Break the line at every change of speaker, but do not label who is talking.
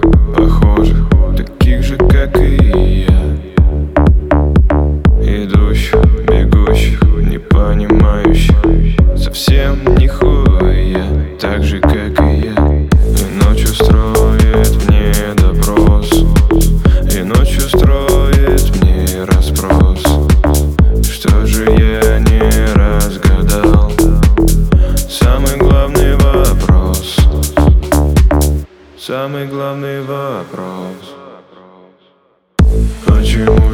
похожих, таких же, как и я, идущих, бегущих, не понимающих совсем нихуя, так же, как и я. И ночью строит мне допрос, и ночью строит мне расспрос. Что же я не разгадал? Самый главный вопрос. Самый главный вопрос. Почему